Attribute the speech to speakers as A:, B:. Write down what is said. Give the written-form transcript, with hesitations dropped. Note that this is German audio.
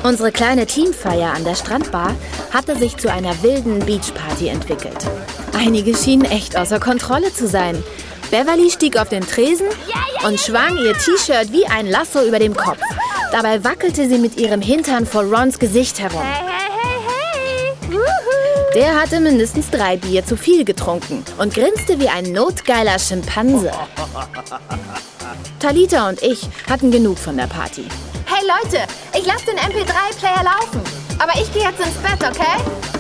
A: Unsere kleine Teamfeier an der Strandbar hatte sich zu einer wilden Beachparty entwickelt. Einige schienen echt außer Kontrolle zu sein. Beverly stieg auf den Tresen und schwang ihr T-Shirt wie ein Lasso über dem Kopf. Dabei wackelte sie mit ihrem Hintern vor Rons Gesicht herum.
B: Hey.
A: Der hatte mindestens 3 Bier zu viel getrunken und grinste wie ein notgeiler Schimpanse. Talita und ich hatten genug von der Party.
B: Hey Leute, ich lasse den MP3-Player laufen. Aber ich gehe jetzt ins Bett, okay?